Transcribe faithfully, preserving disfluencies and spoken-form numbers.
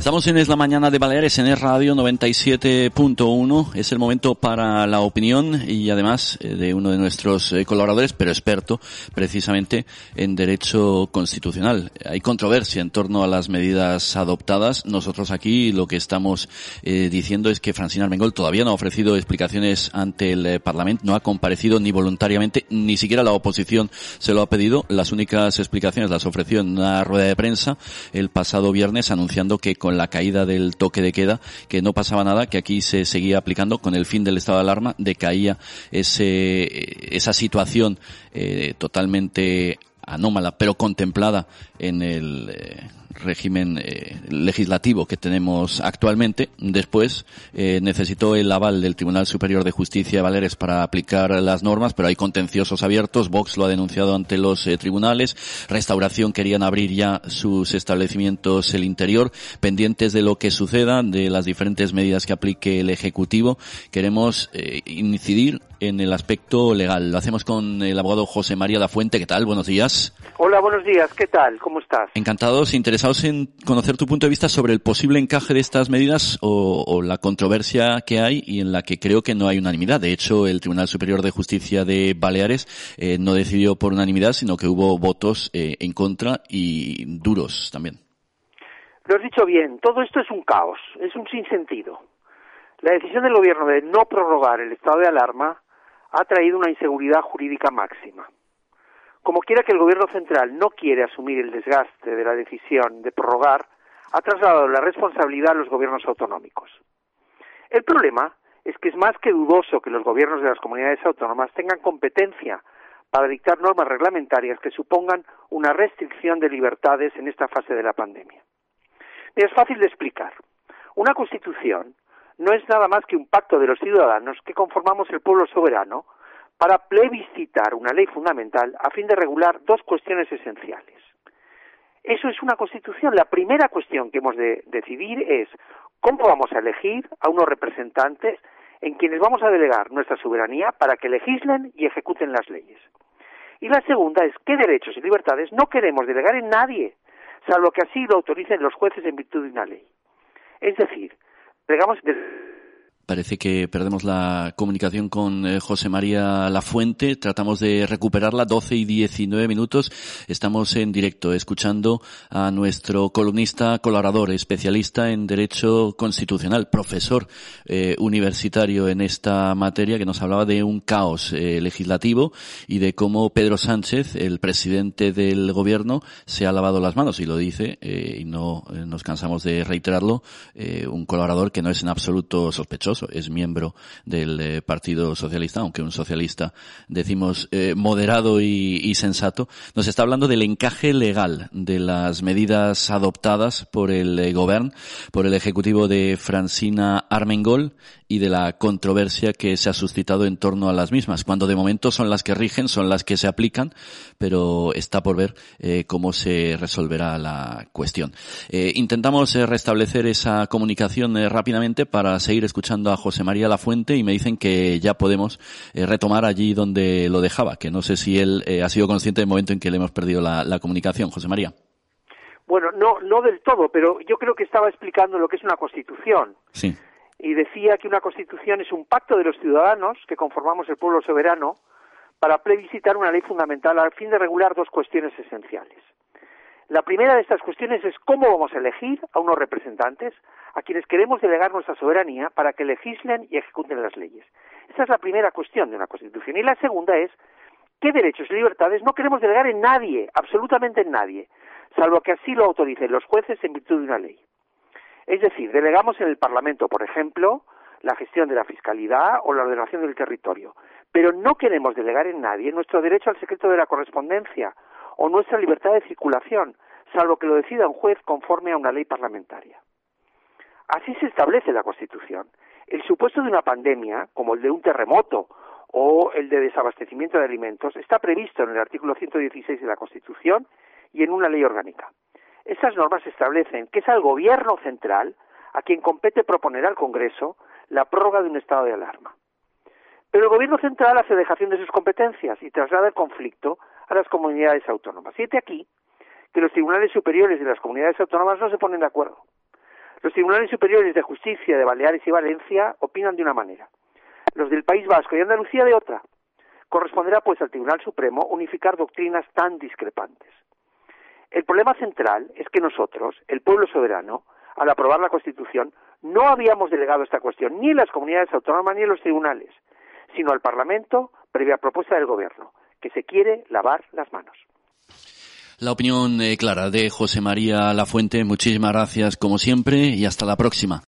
Estamos en Es la Mañana de Baleares, en Es Radio noventa y siete punto uno. Es el momento para la opinión y además eh, de uno de nuestros eh, colaboradores, pero experto precisamente en Derecho Constitucional. Hay controversia en torno a las medidas adoptadas. Nosotros aquí lo que estamos eh, diciendo es que Francina Armengol todavía no ha ofrecido explicaciones ante el eh, Parlamento, no ha comparecido ni voluntariamente, ni siquiera la oposición se lo ha pedido. Las únicas explicaciones las ofreció en una rueda de prensa el pasado viernes, anunciando que con la caída del toque de queda, que no pasaba nada, que aquí se seguía aplicando con el fin del estado de alarma, decaía ese, esa situación eh, totalmente anómala, pero contemplada en el eh, régimen eh, legislativo que tenemos actualmente. Después eh, necesitó el aval del Tribunal Superior de Justicia de Baleares para aplicar las normas, pero hay contenciosos abiertos. Vox lo ha denunciado ante los eh, tribunales. Restauración querían abrir ya sus establecimientos el interior, pendientes de lo que suceda, de las diferentes medidas que aplique el Ejecutivo. Queremos eh, incidir en el aspecto legal. Lo hacemos con el abogado José María Lafuente. ¿Qué tal? Buenos días. Hola, buenos días. ¿Qué tal? ¿Cómo estás? Encantados, interesados en conocer tu punto de vista sobre el posible encaje de estas medidas o, o la controversia que hay y en la que creo que no hay unanimidad. De hecho, el Tribunal Superior de Justicia de Baleares eh, no decidió por unanimidad, sino que hubo votos eh, en contra y duros también. Lo has dicho bien. Todo esto es un caos, es un sinsentido. La decisión del Gobierno de no prorrogar el estado de alarma ha traído una inseguridad jurídica máxima. Como quiera que el Gobierno central no quiere asumir el desgaste de la decisión de prorrogar, ha trasladado la responsabilidad a los gobiernos autonómicos. El problema es que es más que dudoso que los gobiernos de las comunidades autónomas tengan competencia para dictar normas reglamentarias que supongan una restricción de libertades en esta fase de la pandemia. Es fácil de explicar. Una Constitución no es nada más que un pacto de los ciudadanos que conformamos el pueblo soberano para plebiscitar una ley fundamental a fin de regular dos cuestiones esenciales. Eso es una Constitución. La primera cuestión que hemos de decidir es cómo vamos a elegir a unos representantes en quienes vamos a delegar nuestra soberanía para que legislen y ejecuten las leyes. Y la segunda es qué derechos y libertades no queremos delegar en nadie, salvo que así lo autoricen los jueces en virtud de una ley. Es decir, plegamos de... Parece que perdemos la comunicación con eh, José María Lafuente. Tratamos de recuperarla. doce y diecinueve minutos. Estamos en directo escuchando a nuestro columnista, colaborador, especialista en Derecho Constitucional, profesor eh, universitario en esta materia, que nos hablaba de un caos eh, legislativo y de cómo Pedro Sánchez, el presidente del Gobierno, se ha lavado las manos. Y lo dice, eh, y no eh, nos cansamos de reiterarlo, eh, un colaborador que no es en absoluto sospechoso. Es miembro del eh, Partido Socialista, aunque un socialista, decimos, eh, moderado y, y sensato. Nos está hablando del encaje legal de las medidas adoptadas por el eh, Govern, por el Ejecutivo de Francina Armengol, y de la controversia que se ha suscitado en torno a las mismas, cuando de momento son las que rigen, son las que se aplican, pero está por ver eh, cómo se resolverá la cuestión. Eh, intentamos eh, restablecer esa comunicación eh, rápidamente para seguir escuchando a José María Lafuente, y me dicen que ya podemos eh, retomar allí donde lo dejaba, que no sé si él eh, ha sido consciente del momento en que le hemos perdido la, la comunicación. José María. Bueno, no, no del todo, pero yo creo que estaba explicando lo que es una Constitución. Sí. Y decía que una Constitución es un pacto de los ciudadanos que conformamos el pueblo soberano para plebiscitar una ley fundamental al fin de regular dos cuestiones esenciales. La primera de estas cuestiones es cómo vamos a elegir a unos representantes a quienes queremos delegar nuestra soberanía para que legislen y ejecuten las leyes. Esa es la primera cuestión de una Constitución. Y la segunda es qué derechos y libertades no queremos delegar en nadie, absolutamente en nadie, salvo que así lo autoricen los jueces en virtud de una ley. Es decir, delegamos en el Parlamento, por ejemplo, la gestión de la fiscalidad o la ordenación del territorio, pero no queremos delegar en nadie nuestro derecho al secreto de la correspondencia o nuestra libertad de circulación, salvo que lo decida un juez conforme a una ley parlamentaria. Así se establece la Constitución. El supuesto de una pandemia, como el de un terremoto o el de desabastecimiento de alimentos, está previsto en el artículo ciento dieciséis de la Constitución y en una ley orgánica. Estas normas establecen que es al Gobierno central a quien compete proponer al Congreso la prórroga de un estado de alarma. Pero el Gobierno central hace dejación de sus competencias y traslada el conflicto a las comunidades autónomas. Y hete aquí que los tribunales superiores de las comunidades autónomas no se ponen de acuerdo. Los tribunales superiores de justicia de Baleares y Valencia opinan de una manera, los del País Vasco y Andalucía de otra. Corresponderá pues al Tribunal Supremo unificar doctrinas tan discrepantes. El problema central es que nosotros, el pueblo soberano, al aprobar la Constitución, no habíamos delegado esta cuestión ni en las comunidades autónomas ni en los tribunales, sino al Parlamento, previa propuesta del Gobierno, que se quiere lavar las manos. La opinión eh, clara de José María Lafuente. Muchísimas gracias como siempre y hasta la próxima.